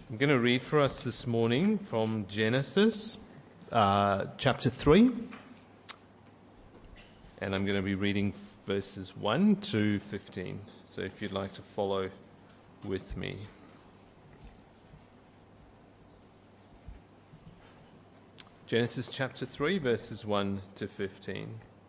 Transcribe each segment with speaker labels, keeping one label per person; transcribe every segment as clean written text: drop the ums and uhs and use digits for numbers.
Speaker 1: I'm going to read for us this morning from Genesis chapter 3, and I'm going to be reading verses 1 to 15. So if you'd like to follow with me. Genesis chapter 3, verses 1 to 15.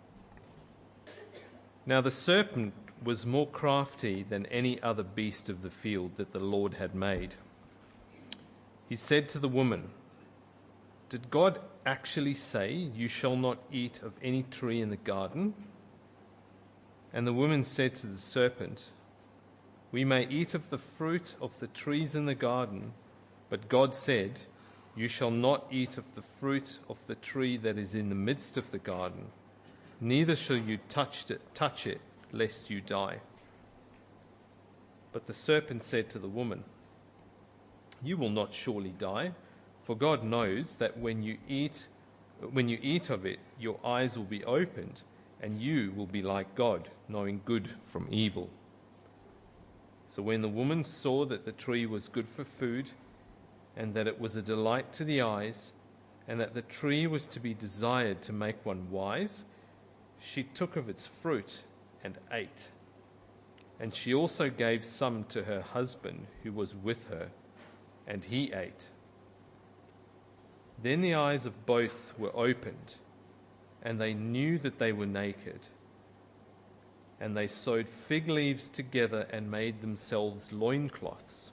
Speaker 1: Now the serpent was more crafty than any other beast of the field that the Lord had made. He said to the woman, "Did God actually say, 'You shall not eat of any tree in the garden'?" And the woman said to the serpent, "We may eat of the fruit of the trees in the garden, but God said, 'You shall not eat of the fruit of the tree that is in the midst of the garden, neither shall you touch it, lest you die.' But the serpent said to the woman, 'You will not surely die, for God knows that when you eat of it, your eyes will be opened, and you will be like God, knowing good from evil.' So when the woman saw that the tree was good for food, and that it was a delight to the eyes, and that the tree was to be desired to make one wise, she took of its fruit and ate. And she also gave some to her husband who was with her, and he ate. Then the eyes of both were opened, and they knew that they were naked. And they sewed fig leaves together and made themselves loincloths.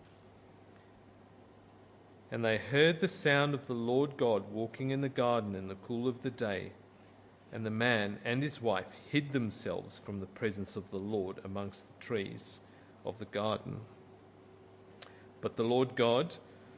Speaker 1: And they heard the sound of the Lord God walking in the garden in the cool of the day. And the man and his wife hid themselves from the presence of the Lord amongst the trees of the garden. But the Lord God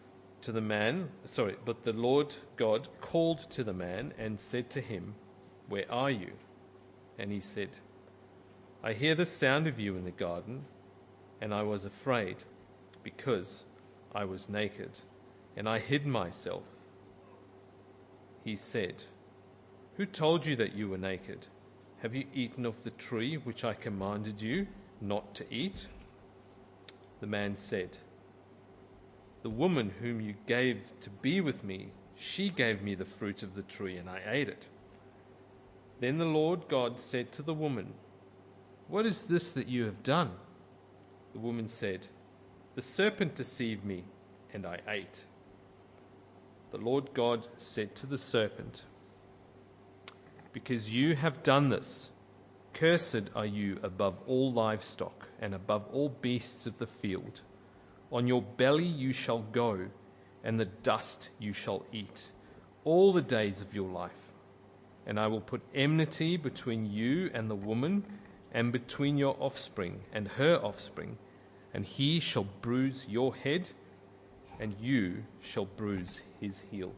Speaker 1: called to the man and said to him, 'Where are you?' And he said, 'I hear the sound of you in the garden, and I was afraid, because I was naked, and I hid myself.' He said, 'Who told you that you were naked? Have you eaten of the tree which I commanded you not to eat?' The man said, 'The woman whom you gave to be with me, she gave me the fruit of the tree, and I ate it.' Then the Lord God said to the woman, 'What is this that you have done?' The woman said, 'The serpent deceived me, and I ate.' The Lord God said to the serpent, 'Because you have done this, cursed are you above all livestock and above all beasts of the field. On your belly you shall go, and the dust you shall eat all the days of your life. And I will put enmity between you and the woman, and between your offspring and her offspring, and he shall bruise your head, and you shall bruise his heel.'"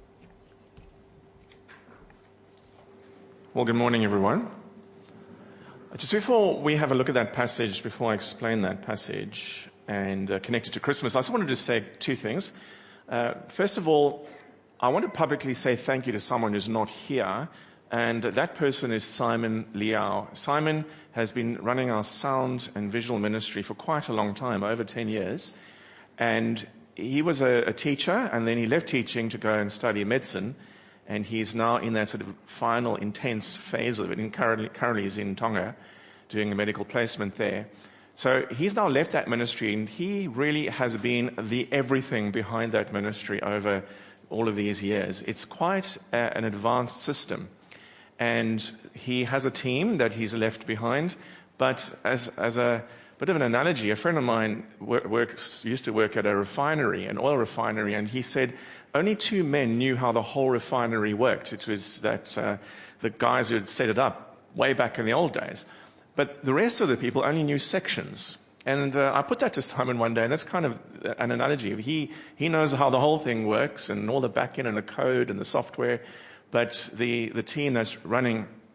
Speaker 2: Well, good morning, everyone. Just before we have a look at that passage, before I explain that passage and connect it to Christmas, I just wanted to say two things. First of all, I want to publicly say thank you to someone who's not here, and that person is Simon Liao. Simon has been running our sound and visual ministry for quite a long time, over 10 years, and he was a teacher, and then he left teaching to go and study medicine. And he's now in that sort of final intense phase of it. And currently he's in Tonga doing a medical placement there. So he's now left that ministry, and he really has been the everything behind that ministry over all of these years. It's quite an advanced system. And he has a team that he's left behind. But as a bit of an analogy, a friend of mine used to work at a refinery, an oil refinery, and he said only two men knew how the whole refinery worked. It was the guys who had set it up way back in the old days. But the rest of the people only knew sections. And I put that to Simon one day, and that's kind of an analogy. He knows how the whole thing works and all the back end and the code and the software, but the team that's running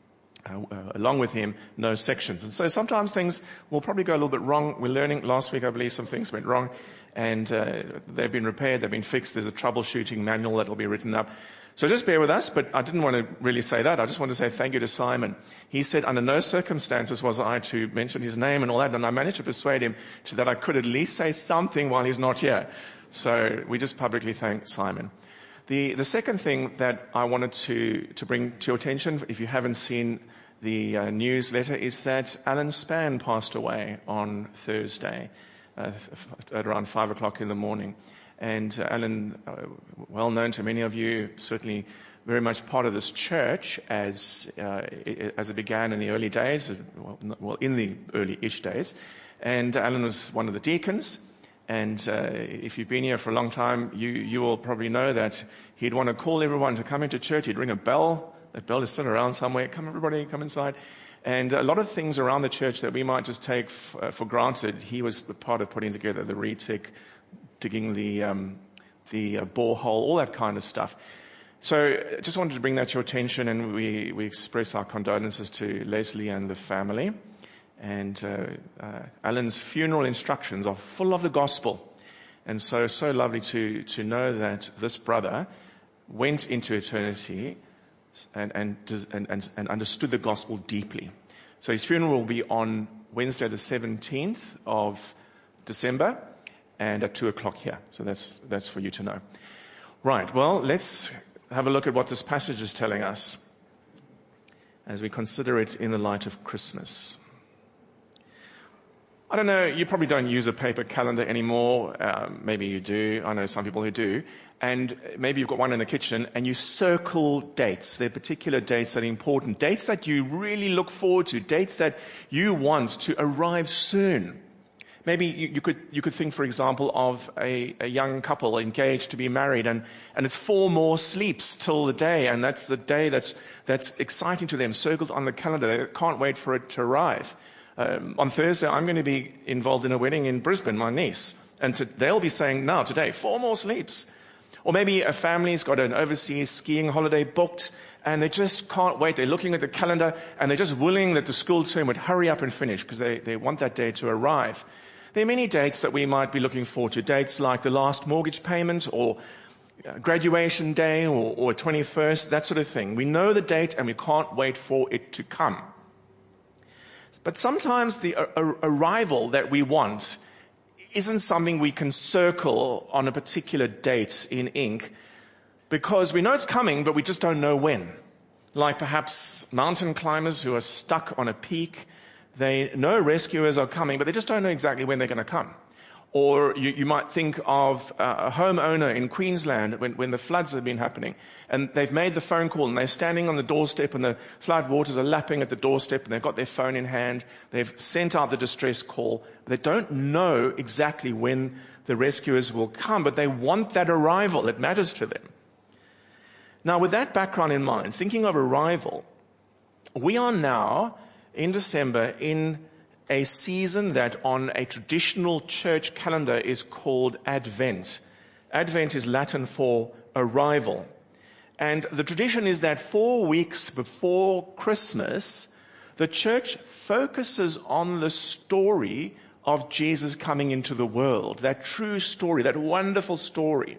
Speaker 2: along with him, no sections. And so sometimes things will probably go a little bit wrong. We're learning. Last week, I believe, some things went wrong, and they've been repaired, they've been fixed. There's a troubleshooting manual that will be written up. So just bear with us, but I didn't want to really say that. I just want to say thank you to Simon. He said under no circumstances was I to mention his name and all that, and I managed to persuade him that I could at least say something while he's not here. So we just publicly thank Simon. The second thing that I wanted to bring to your attention, if you haven't seen the newsletter, is that Alan Spann passed away on Thursday at around 5 o'clock in the morning. And Alan, well known to many of you, certainly very much part of this church as it began in the early days, well, in the early-ish days. And Alan was one of the deacons. And if you've been here for a long time, you will probably know that he'd want to call everyone to come into church. He'd ring a bell. That bell is still around somewhere. Come, everybody, come inside. And a lot of things around the church that we might just take for granted, he was part of putting together the retic, digging the borehole, all that kind of stuff. So just wanted to bring that to your attention, and we express our condolences to Leslie and the family. And Alan's funeral instructions are full of the gospel. And so lovely to know that this brother went into eternity and understood the gospel deeply. So his funeral will be on Wednesday the 17th of December, and at 2 o'clock here. So that's for you to know. Right, well, let's have a look at what this passage is telling us as we consider it in the light of Christmas. I don't know, you probably don't use a paper calendar anymore. Maybe you do. I know some people who do. And maybe you've got one in the kitchen and you circle dates. There are particular dates that are important. Dates that you really look forward to. Dates that you want to arrive soon. Maybe you could think, for example, of a young couple engaged to be married, and it's 4 more sleeps till the day, and that's the day that's exciting to them, circled on the calendar. They can't wait for it to arrive. On Thursday, I'm going to be involved in a wedding in Brisbane, my niece, and they'll be saying, now today, 4 more sleeps. Or maybe a family's got an overseas skiing holiday booked, and they just can't wait. They're looking at the calendar, and they're just willing that the school term would hurry up and finish because they want that day to arrive. There are many dates that we might be looking forward to. Dates like the last mortgage payment, or graduation day, or 21st, that sort of thing. We know the date and we can't wait for it to come. But sometimes the arrival that we want isn't something we can circle on a particular date in ink, because we know it's coming, but we just don't know when. Like perhaps mountain climbers who are stuck on a peak. They know rescuers are coming, but they just don't know exactly when they're going to come. Or you might think of a homeowner in Queensland when the floods have been happening, and they've made the phone call, and they're standing on the doorstep, and the flood waters are lapping at the doorstep, and they've got their phone in hand. They've sent out the distress call. They don't know exactly when the rescuers will come, but they want that arrival. It matters to them. Now, with that background in mind, thinking of arrival, we are now in December in a season that on a traditional church calendar is called Advent. Advent is Latin for arrival. And the tradition is that 4 weeks before Christmas, the church focuses on the story of Jesus coming into the world. That true story, that wonderful story.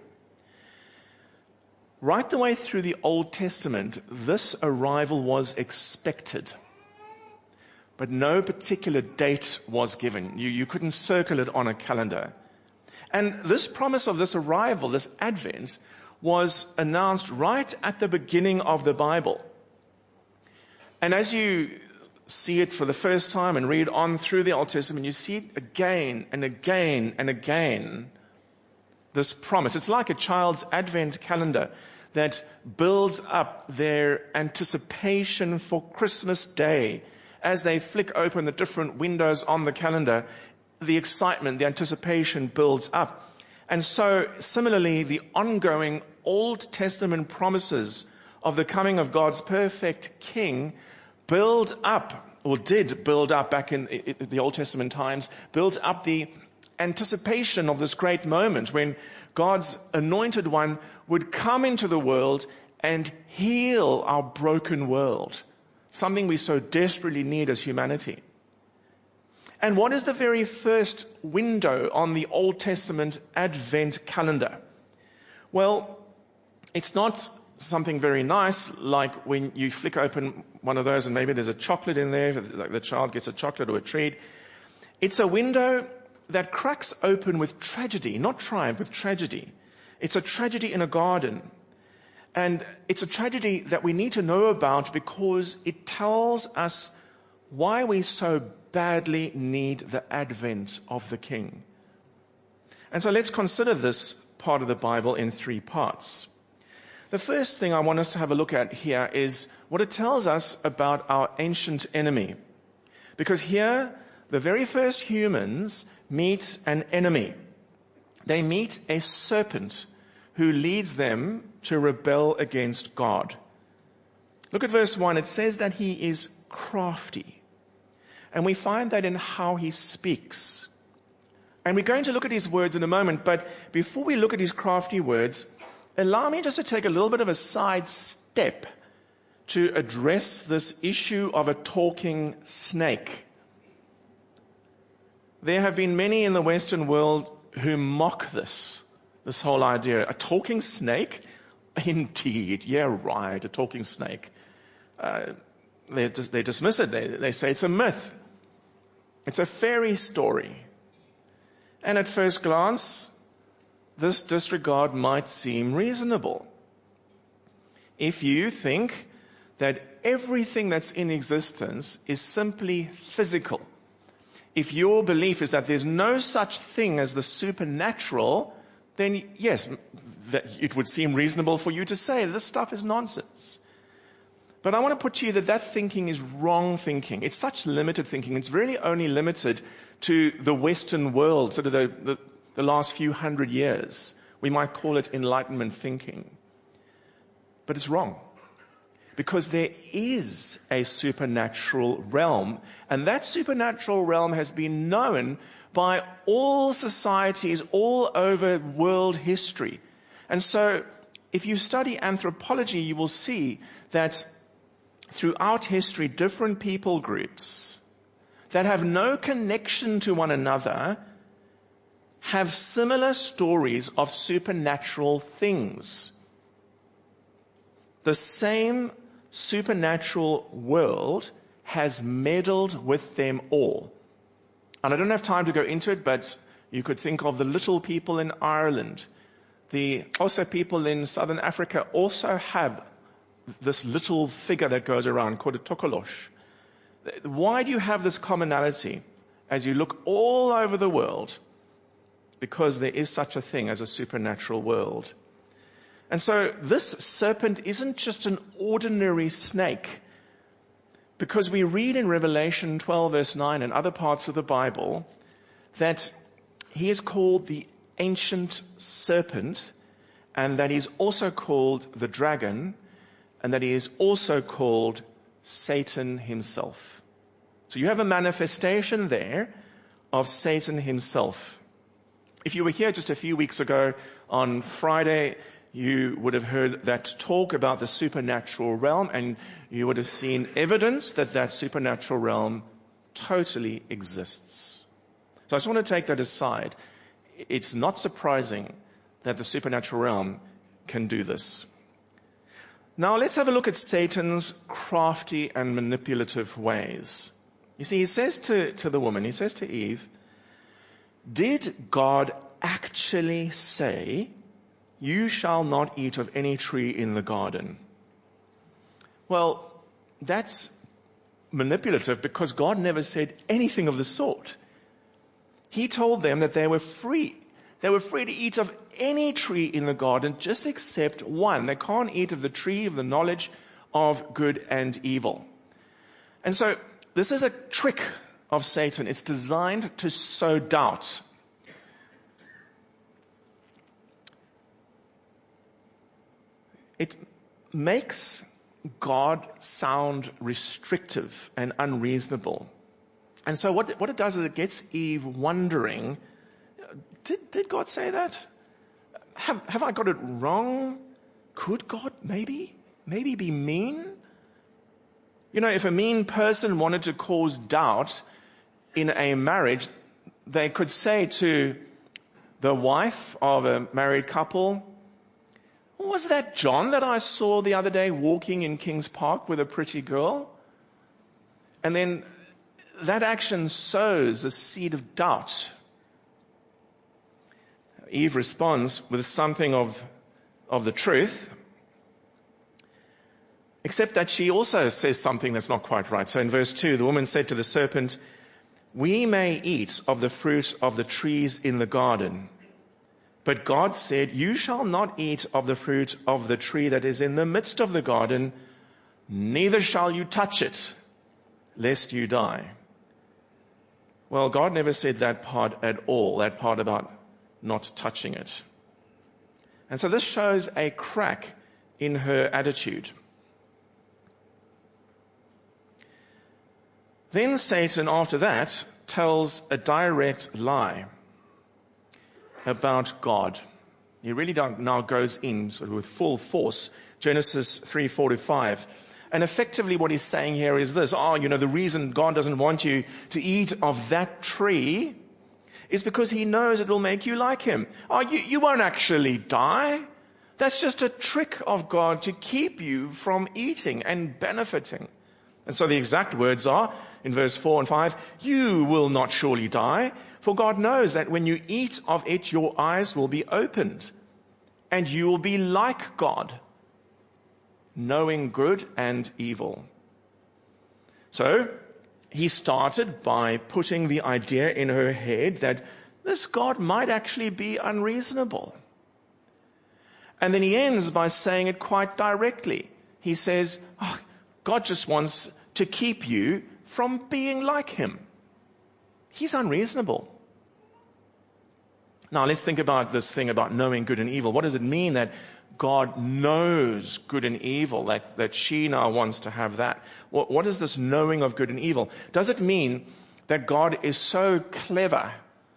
Speaker 2: Right the way through the Old Testament, this arrival was expected. But no particular date was given. You couldn't circle it on a calendar. And this promise of this arrival, this Advent, was announced right at the beginning of the Bible. And as you see it for the first time and read on through the Old Testament, you see it again and again and again, this promise. It's like a child's Advent calendar that builds up their anticipation for Christmas Day. As they flick open the different windows on the calendar, the excitement, the anticipation builds up. And so, similarly, the ongoing Old Testament promises of the coming of God's perfect King build up, or did build up back in the Old Testament times, build up the anticipation of this great moment when God's anointed one would come into the world and heal our broken world. something we so desperately need as humanity. And what is the very first window on the Old Testament Advent calendar? Well, it's not something very nice like when you flick open one of those and maybe there's a chocolate in there, like the child gets a chocolate or a treat. It's a window that cracks open with tragedy, not triumph, with tragedy. It's a tragedy in a garden. And it's a tragedy that we need to know about because it tells us why we so badly need the advent of the King. And so let's consider this part of the Bible in three parts. The first thing I want us to have a look at here is what it tells us about our ancient enemy. Because here, the very first humans meet an enemy. They meet a serpent who leads them to rebel against God. Look at verse 1. It says that he is crafty. And we find that in how he speaks. And we're going to look at his words in a moment, but before we look at his crafty words, allow me just to take a little bit of a side step to address this issue of a talking snake. There have been many in the Western world who mock this whole idea. A talking snake? Indeed, yeah, right, a talking snake. They dismiss it. They say it's a myth. It's a fairy story. And at first glance, this disregard might seem reasonable. If you think that everything that's in existence is simply physical, if your belief is that there's no such thing as the supernatural, then yes, that it would seem reasonable for you to say this stuff is nonsense. But I want to put to you that thinking is wrong thinking. It's such limited thinking. It's really only limited to the Western world, sort of the last few hundred years. We might call it Enlightenment thinking. But it's wrong. Because there is a supernatural realm. And that supernatural realm has been known by all societies all over world history. And so, if you study anthropology, you will see that throughout history, different people groups that have no connection to one another have similar stories of supernatural things. The same supernatural world has meddled with them all. And I don't have time to go into it, but you could think of the little people in Ireland. The Xhosa people in southern Africa also have this little figure that goes around called a tokolosh. Why do you have this commonality as you look all over the world? Because there is such a thing as a supernatural world. And so this serpent isn't just an ordinary snake. Because we read in Revelation 12 verse 9 and other parts of the Bible that he is called the ancient serpent, and that he's also called the dragon, and that he is also called Satan himself. So you have a manifestation there of Satan himself. If you were here just a few weeks ago on Friday, you would have heard that talk about the supernatural realm, and you would have seen evidence that that supernatural realm totally exists. So I just want to take that aside. It's not surprising that the supernatural realm can do this. Now let's have a look at Satan's crafty and manipulative ways. You see, he says to the woman, he says to Eve, did God actually say, you shall not eat of any tree in the garden? Well, that's manipulative because God never said anything of the sort. He told them that they were free. They were free to eat of any tree in the garden, just except one. They can't eat of the tree of the knowledge of good and evil. And so this is a trick of Satan. It's designed to sow doubt. It makes God sound restrictive and unreasonable. And so what it does is it gets Eve wondering, did God say that? Have I got it wrong? Could God maybe be mean? If a mean person wanted to cause doubt in a marriage, they could say to the wife of a married couple, was that John that I saw the other day walking in King's Park with a pretty girl? And then that action sows a seed of doubt. Eve responds with something of the truth, except that she also says something that's not quite right. So in verse 2, the woman said to the serpent, we may eat of the fruit of the trees in the garden. But God said, you shall not eat of the fruit of the tree that is in the midst of the garden, neither shall you touch it, lest you die. Well, God never said that part at all, that part about not touching it. And so this shows a crack in her attitude. Then Satan, after that, tells a direct lie about God. He really now goes in sort of with full force. Genesis 3:4-5. And effectively what he's saying here is this. The reason God doesn't want you to eat of that tree is because he knows it will make you like him. You won't actually die. That's just a trick of God to keep you from eating and benefiting. And so the exact words are, in verse 4 and 5, you will not surely die, for God knows that when you eat of it, your eyes will be opened, and you will be like God, knowing good and evil. So, he started by putting the idea in her head that this God might actually be unreasonable. And then he ends by saying it quite directly. He says, God just wants to keep you from being like him. He's unreasonable. Now let's think about this thing about knowing good and evil. What does it mean that God knows good and evil, that she now wants to have that? What is this knowing of good and evil? Does it mean that God is so clever,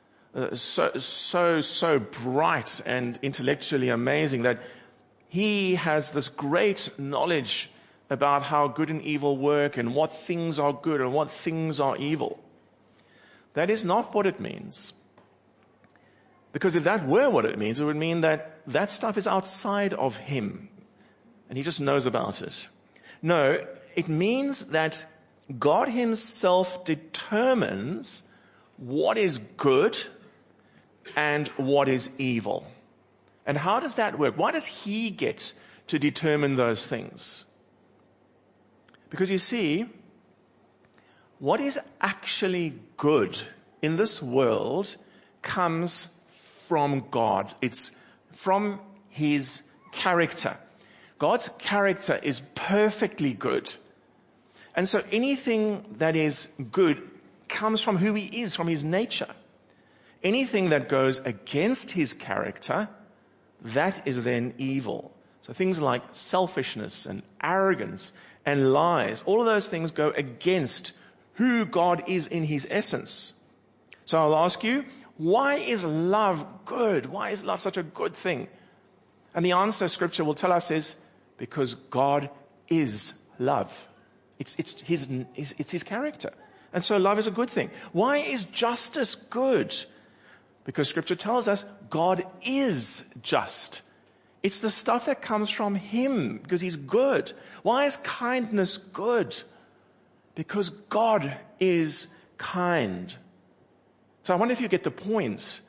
Speaker 2: so bright and intellectually amazing that he has this great knowledge about how good and evil work and what things are good and what things are evil? That is not what it means. Because if that were what it means, it would mean that that stuff is outside of him and he just knows about it. No, it means that God himself determines what is good and what is evil. And how does that work? Why does he get to determine those things? Because you see, what is actually good in this world comes from God. It's from his character. God's character is perfectly good. And so anything that is good comes from who he is, from his nature. Anything that goes against his character, that is then evil. So things like selfishness and arrogance and lies, all of those things go against who God is in his essence. So I'll ask you, why is love good? Why is love such a good thing? And the answer Scripture will tell us is because God is love. It's his character. And so love is a good thing. Why is justice good? Because Scripture tells us God is just. It's the stuff that comes from him because he's good. Why is kindness good? Because God is kind. So I wonder if you get the point.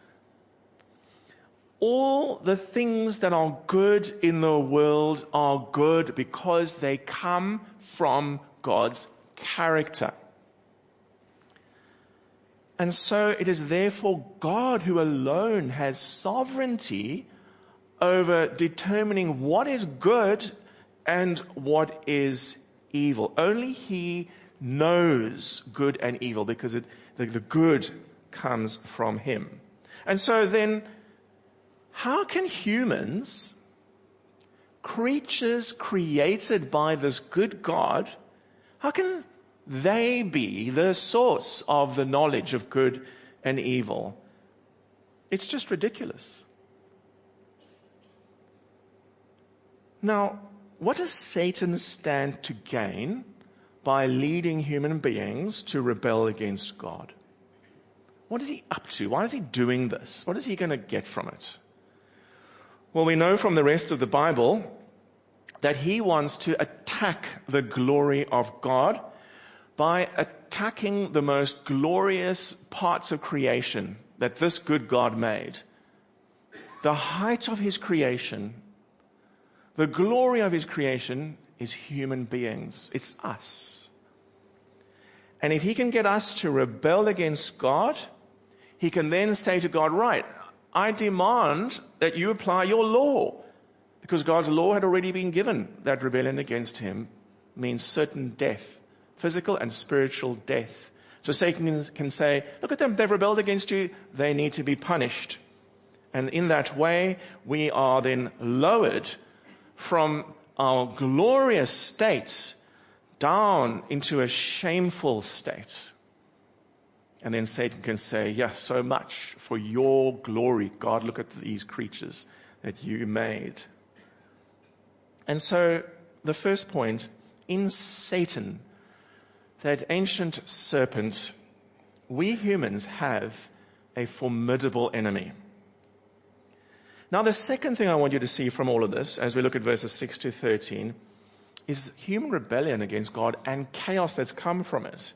Speaker 2: All the things that are good in the world are good because they come from God's character. And so it is therefore God who alone has sovereignty over determining what is good and what is evil. Only he knows good and evil because the good comes from him. And so then, how can humans, creatures created by this good God, how can they be the source of the knowledge of good and evil? It's just ridiculous. Now, what does Satan stand to gain by leading human beings to rebel against God. What is he up to? Why is he doing this? What is he going to get from it? Well, we know from the rest of the Bible that he wants to attack the glory of God by attacking the most glorious parts of creation that this good God made. The height of his creation, the glory of his creation is human beings. It's us. And if he can get us to rebel against God, he can then say to God, right, I demand that you apply your law. Because God's law had already been given. That rebellion against him means certain death, physical and spiritual death. So Satan can say, look at them, they've rebelled against you, they need to be punished. And in that way, we are then lowered from our glorious state down into a shameful state. And then Satan can say, yes, so much for your glory. God, look at these creatures that you made. And so the first point, in Satan, that ancient serpent, we humans have a formidable enemy. Now, the second thing I want you to see from all of this, as we look at verses 6 to 13, is human rebellion against God and chaos that's come from it.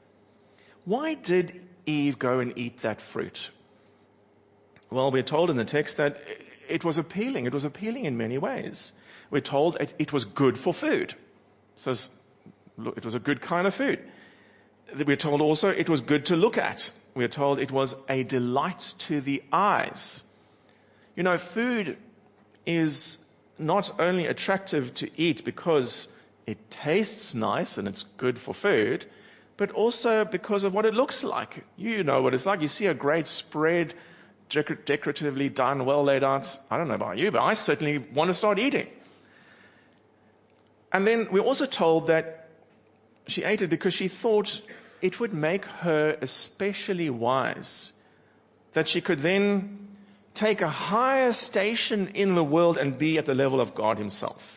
Speaker 2: Why did Eve go and eat that fruit? Well, we're told in the text that it was appealing. It was appealing in many ways. We're told it was good for food. So it was a good kind of food. We're told also it was good to look at. We're told it was a delight to the eyes. You know, food is not only attractive to eat because it tastes nice and it's good for food, but also because of what it looks like. You know what it's like. You see a great spread, decoratively done, well laid out. I don't know about you, but I certainly want to start eating. And then we're also told that she ate it because she thought it would make her especially wise, that she could then take a higher station in the world and be at the level of God himself.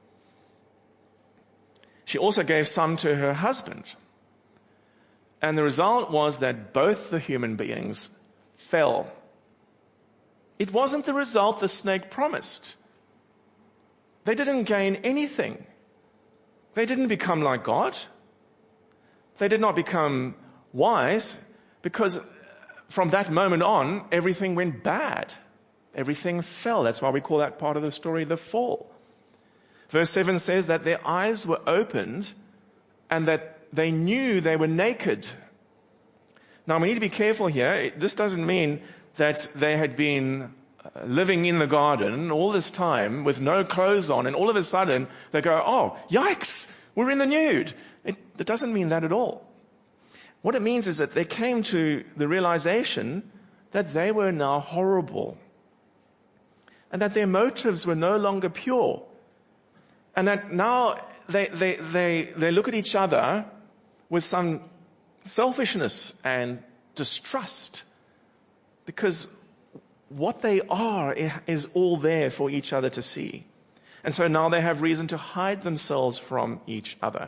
Speaker 2: She also gave some to her husband. And the result was that both the human beings fell. It wasn't the result the snake promised. They didn't gain anything. They didn't become like God. They did not become wise, because from that moment on, everything went bad. Everything fell. That's why we call that part of the story the fall. Verse 7 says that their eyes were opened and that they knew they were naked. Now, we need to be careful here. This doesn't mean that they had been living in the garden all this time with no clothes on, and all of a sudden they go, oh, yikes, we're in the nude. It doesn't mean that at all. What it means is that they came to the realization that they were now horrible, and that their motives were no longer pure, and that now they look at each other with some selfishness and distrust, because what they are is all there for each other to see. And so now they have reason to hide themselves from each other.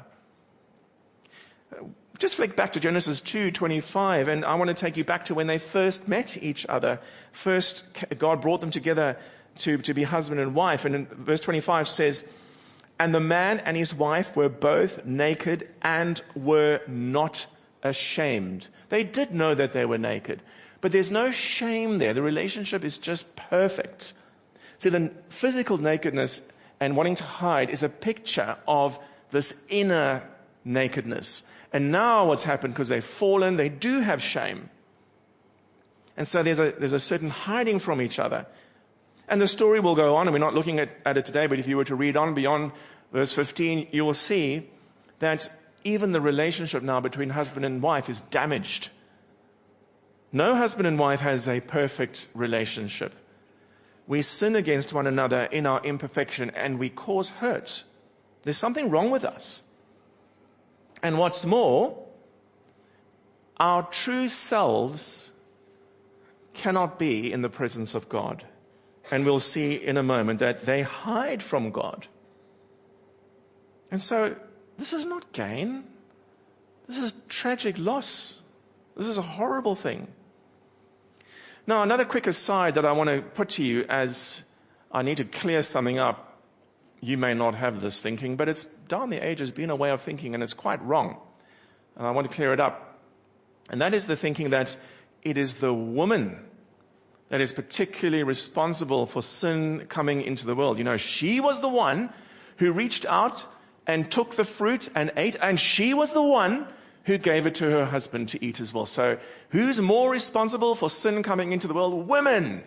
Speaker 2: Just flick back to Genesis 2:25, and I want to take you back to when they first met each other. First, God brought them together to be husband and wife. And in verse 25 says, and the man and his wife were both naked and were not ashamed. They did know that they were naked, but there's no shame there. The relationship is just perfect. See, the physical nakedness and wanting to hide is a picture of this inner nakedness. And now what's happened, because they've fallen, they do have shame. And so there's a certain hiding from each other. And the story will go on, and we're not looking at it today, but if you were to read on beyond verse 15, you will see that even the relationship now between husband and wife is damaged. No husband and wife has a perfect relationship. We sin against one another in our imperfection, and we cause hurt. There's something wrong with us. And what's more, our true selves cannot be in the presence of God. And we'll see in a moment that they hide from God. And so this is not gain. This is tragic loss. This is a horrible thing. Now, another quick aside that I want to put to you as I need to clear something up. You may not have this thinking, but it's down the ages been a way of thinking, and it's quite wrong. And I want to clear it up. And that is the thinking that it is the woman that is particularly responsible for sin coming into the world. You know, she was the one who reached out and took the fruit and ate, and she was the one who gave it to her husband to eat as well. So who's more responsible for sin coming into the world? Women.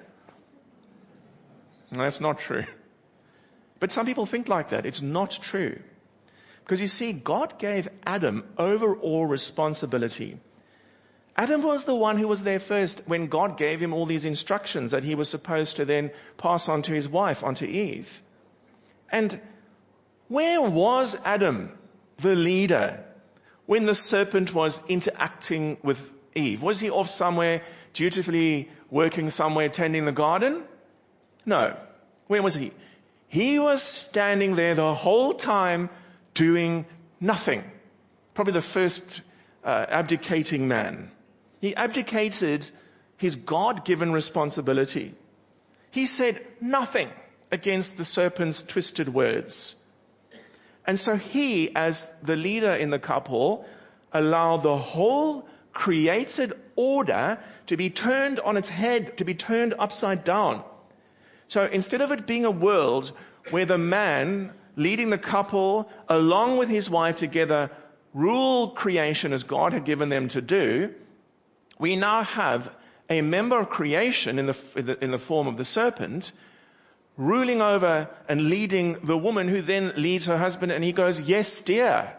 Speaker 2: No, that's not true. But some people think like that. It's not true. Because you see, God gave Adam overall responsibility. Adam was the one who was there first when God gave him all these instructions that he was supposed to then pass on to his wife, on to Eve. And where was Adam, the leader, when the serpent was interacting with Eve? Was he off somewhere, dutifully working somewhere, tending the garden? No. Where was he? He was standing there the whole time doing nothing. Probably the first abdicating man. He abdicated his God-given responsibility. He said nothing against the serpent's twisted words. And so he, as the leader in the couple, allowed the whole created order to be turned on its head, to be turned upside down. So instead of it being a world where the man leading the couple along with his wife together rule creation as God had given them to do, we now have a member of creation in the form of the serpent ruling over and leading the woman, who then leads her husband, and he goes, "Yes, dear."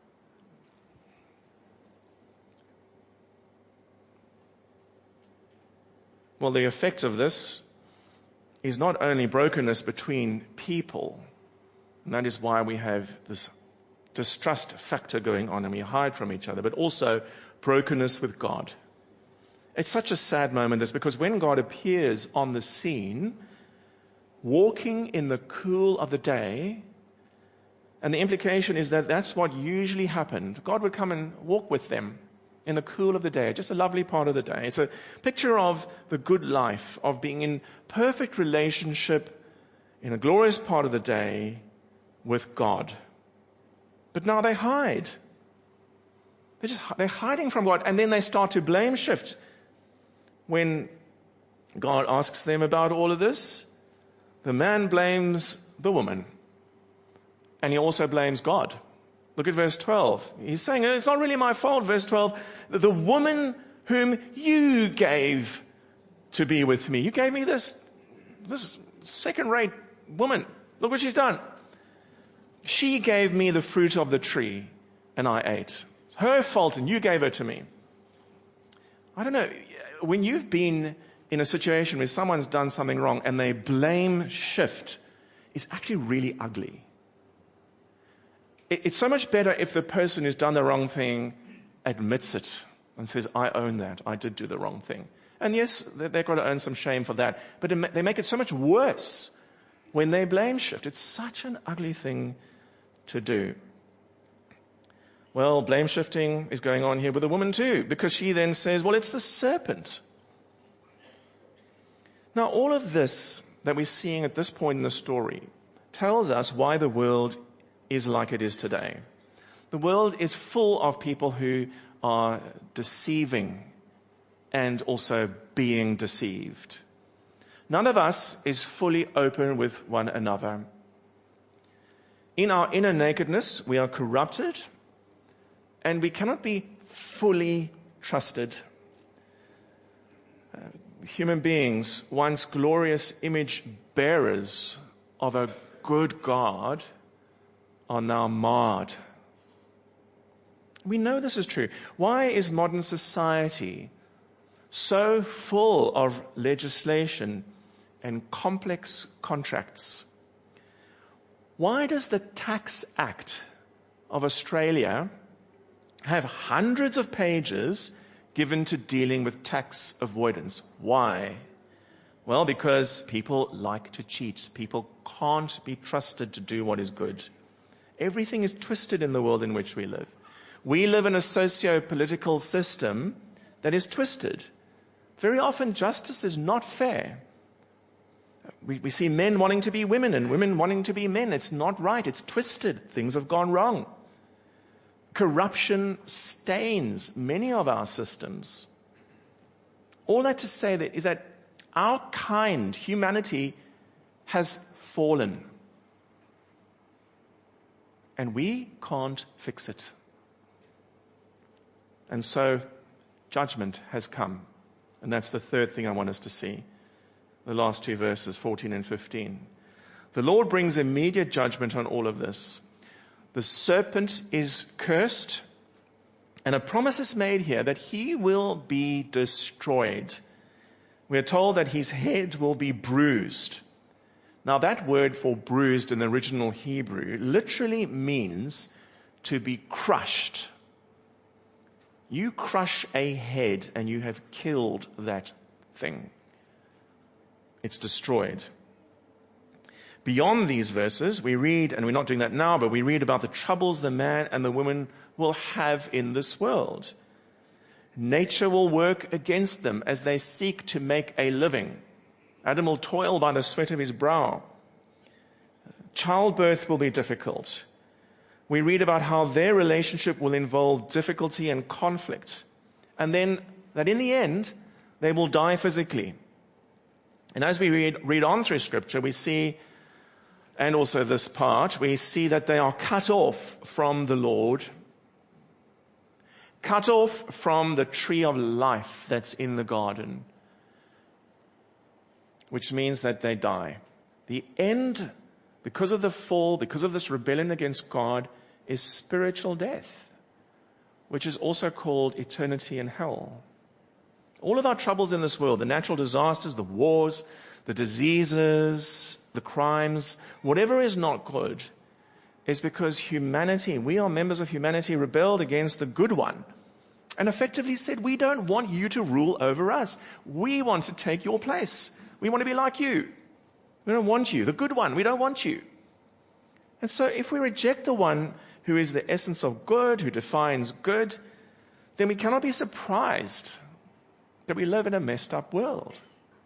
Speaker 2: Well, the effect of this is not only brokenness between people, and that is why we have this distrust factor going on and we hide from each other, but also brokenness with God. It's such a sad moment, this, because when God appears on the scene, walking in the cool of the day, and the implication is that that's what usually happened. God would come and walk with them in the cool of the day, just a lovely part of the day. It's a picture of the good life, of being in perfect relationship in a glorious part of the day with God. But now they hide. They're hiding from God, and then they start to blame shift. When God asks them about all of this, the man blames the woman, and he also blames God. Look at verse 12. He's saying, it's not really my fault, verse 12. The woman whom you gave to be with me. You gave me this second-rate woman. Look what she's done. She gave me the fruit of the tree, and I ate. It's her fault, and you gave her to me. I don't know. When you've been in a situation where someone's done something wrong and they blame shift, it's actually really ugly. It's so much better if the person who's done the wrong thing admits it and says, I own that. I did do the wrong thing. And yes, they've got to earn some shame for that. But they make it so much worse when they blame shift. It's such an ugly thing to do. Well, blame shifting is going on here with a woman too, because she then says, well, it's the serpent. Now, all of this that we're seeing at this point in the story tells us why the world is like it is today. The world is full of people who are deceiving and also being deceived. None of us is fully open with one another. In our inner nakedness, we are corrupted, and we cannot be fully trusted. Human beings, once glorious image bearers of a good God, are now marred. We know this is true. Why is modern society so full of legislation and complex contracts? Why does the Tax Act of Australia have hundreds of pages given to dealing with tax avoidance? Why? Well, because people like to cheat. People can't be trusted to do what is good. Everything is twisted in the world in which we live. We live in a socio-political system that is twisted. Very often justice is not fair. We see men wanting to be women and women wanting to be men. It's not right. It's twisted. Things have gone wrong. Corruption stains many of our systems. All that to say that is that our kind, humanity, has fallen. And we can't fix it. And so judgment has come. And that's the third thing I want us to see. The last two verses, 14 and 15. The Lord brings immediate judgment on all of this. The serpent is cursed, and a promise is made here that he will be destroyed. We are told that his head will be bruised. Now that word for bruised in the original Hebrew literally means to be crushed. You crush a head and you have killed that thing. It's destroyed. Beyond these verses, we read, and we're not doing that now, but we read about the troubles the man and the woman will have in this world. Nature will work against them as they seek to make a living. Adam will toil by the sweat of his brow. Childbirth will be difficult. We read about how their relationship will involve difficulty and conflict. And then that in the end, they will die physically. And as we read on through Scripture, we see, and also this part, we see that they are cut off from the Lord, cut off from the tree of life that's in the garden, which means that they die. The end, because of the fall, because of this rebellion against God, is spiritual death, which is also called eternity in hell. All of our troubles in this world, the natural disasters, the wars, the diseases, the crimes, whatever is not good, is because humanity, we are members of humanity, rebelled against the good one and effectively said, we don't want you to rule over us. We want to take your place. We want to be like you. We don't want you. The good one, we don't want you. And so if we reject the one who is the essence of good, who defines good, then we cannot be surprised that we live in a messed up world.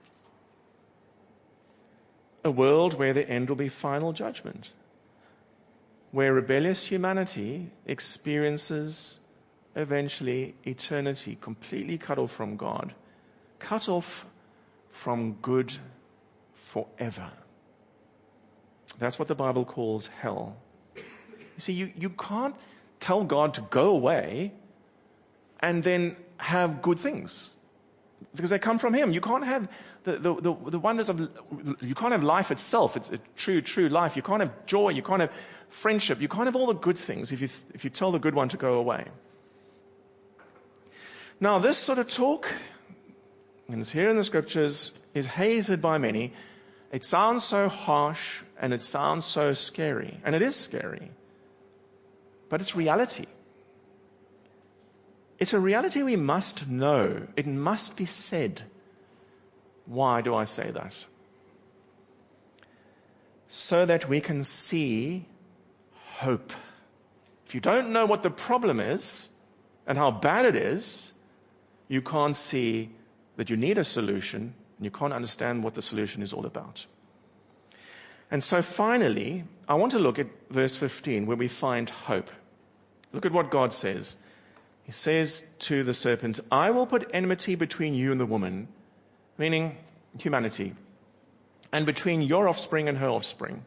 Speaker 2: A world where the end will be final judgment. Where rebellious humanity experiences eventually eternity completely cut off from God. Cut off from good forever. That's what the Bible calls hell. You see, you can't tell God to go away and then have good things. Because they come from Him. You can't have the wonders of, you can't have life itself. It's a true life. You can't have joy. You can't have friendship. You can't have all the good things if you tell the good one to go away. Now this sort of talk, and it's here in the Scriptures, is hated by many. It sounds so harsh and it sounds so scary. And it is scary. But it's reality. It's a reality we must know. It must be said. Why do I say that? So that we can see hope. If you don't know what the problem is and how bad it is, you can't see that you need a solution and you can't understand what the solution is all about. And so finally, I want to look at verse 15 where we find hope. Look at what God says. He says to the serpent, I will put enmity between you and the woman, meaning humanity, and between your offspring and her offspring.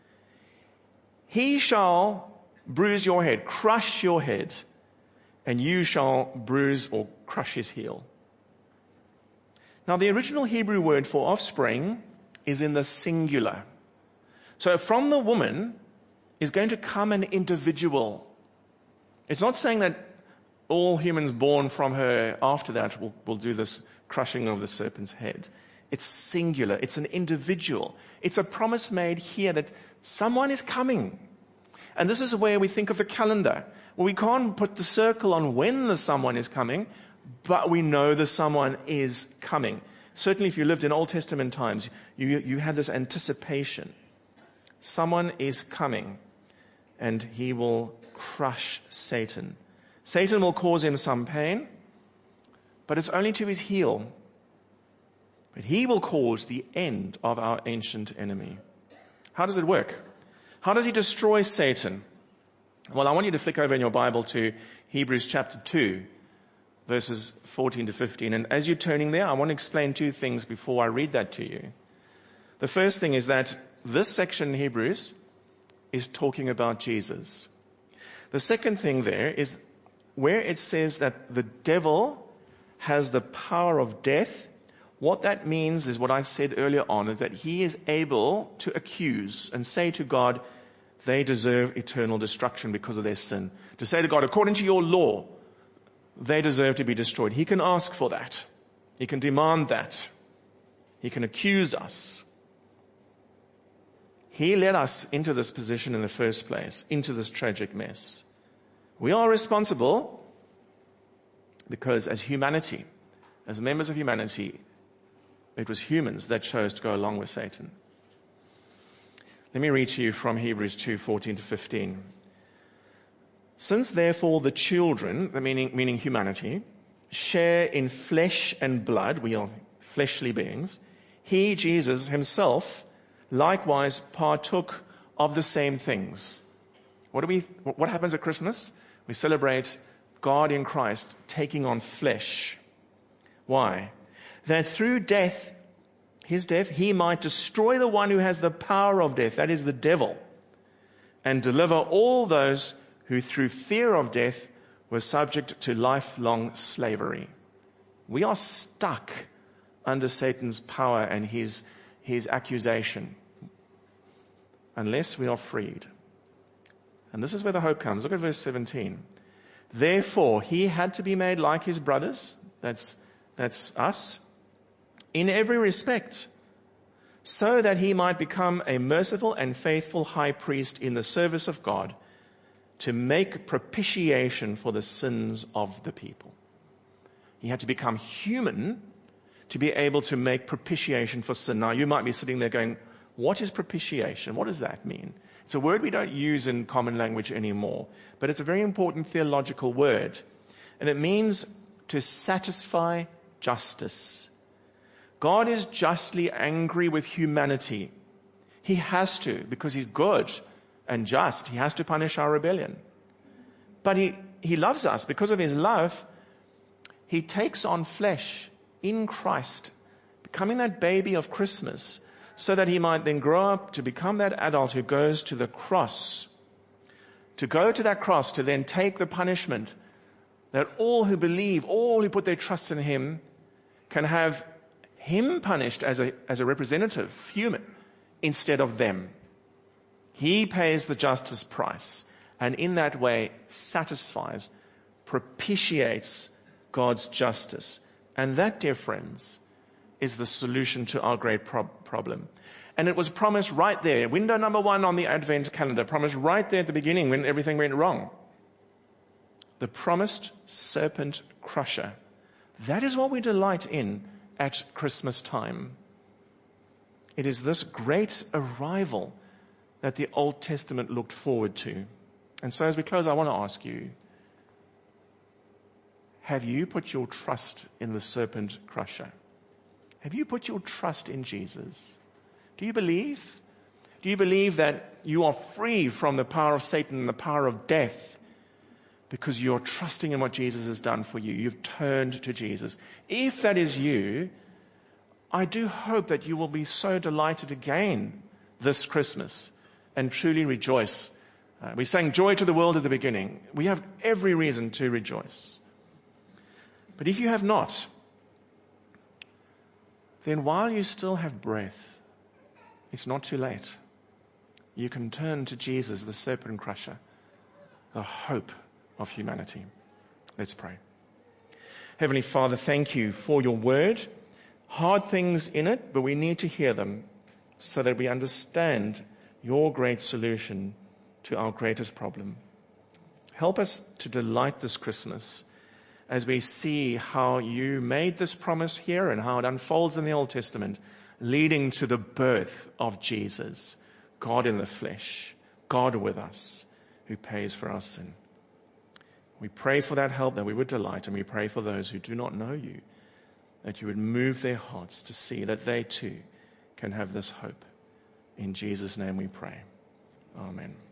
Speaker 2: He shall bruise your head, crush your head, and you shall bruise or crush his heel. Now the original Hebrew word for offspring is in the singular. So from the woman is going to come an individual. It's not saying that all humans born from her after that will do this crushing of the serpent's head. It's singular. It's an individual. It's a promise made here that someone is coming. And this is where we think of the calendar. Well, we can't put the circle on when the someone is coming, but we know the someone is coming. Certainly if you lived in Old Testament times, you had this anticipation. Someone is coming and he will crush Satan. Satan will cause him some pain, but it's only to his heel. But he will cause the end of our ancient enemy. How does it work? How does he destroy Satan? Well, I want you to flick over in your Bible to Hebrews chapter 2, verses 14 to 15. And as you're turning there, I want to explain two things before I read that to you. The first thing is that this section in Hebrews is talking about Jesus. The second thing there is where it says that the devil has the power of death. What that means is what I said earlier on, is that he is able to accuse and say to God, they deserve eternal destruction because of their sin. To say to God, according to your law, they deserve to be destroyed. He can ask for that. He can demand that. He can accuse us. He led us into this position in the first place, into this tragic mess. We are responsible because as humanity, as members of humanity, it was humans that chose to go along with Satan. Let me read to you from Hebrews 2:14 to 15. Since therefore the children, meaning humanity, share in flesh and blood, we are fleshly beings, he, Jesus himself, likewise partook of the same things. What happens at Christmas? We celebrate God in Christ taking on flesh. Why? That through death, his death, he might destroy the one who has the power of death, that is the devil, and deliver all those who through fear of death were subject to lifelong slavery. We are stuck under Satan's power and his accusation unless we are freed. And this is where the hope comes. Look at verse 17. Therefore, he had to be made like his brothers, that's us, in every respect, so that he might become a merciful and faithful high priest in the service of God, to make propitiation for the sins of the people. He had to become human to be able to make propitiation for sin. Now, you might be sitting there going, what is propitiation? What does that mean? It's a word we don't use in common language anymore, but it's a very important theological word. And it means to satisfy justice. God is justly angry with humanity. He has to, because he's good and just. He has to punish our rebellion. But he loves us. Because of his love, he takes on flesh in Christ, becoming that baby of Christmas, so that he might then grow up to become that adult who goes to the cross. To go to that cross, to then take the punishment that all who believe, all who put their trust in him, can have him punished as a representative, human, instead of them. He pays the justice price, and in that way satisfies, propitiates God's justice. And that, dear friends, is the solution to our great problem. And it was promised right there, window number 1 on the Advent calendar, promised right there at the beginning when everything went wrong. The promised serpent crusher. That is what we delight in at Christmas time. It is this great arrival that the Old Testament looked forward to. And so as we close, I want to ask you, have you put your trust in the serpent crusher? Have you put your trust in Jesus? Do you believe? Do you believe that you are free from the power of Satan and the power of death because you're trusting in what Jesus has done for you? You've turned to Jesus. If that is you, I do hope that you will be so delighted again this Christmas and truly rejoice. We sang joy to the world at the beginning. We have every reason to rejoice. But if you have not, then while you still have breath, it's not too late. You can turn to Jesus, the serpent crusher, the hope of humanity. Let's pray. Heavenly Father, thank you for your word. Hard things in it, but we need to hear them so that we understand your great solution to our greatest problem. Help us to delight this Christmas as we see how you made this promise here and how it unfolds in the Old Testament, leading to the birth of Jesus, God in the flesh, God with us, who pays for our sin. We pray for that help, that we would delight, and we pray for those who do not know you, that you would move their hearts to see that they too can have this hope. In Jesus' name we pray. Amen.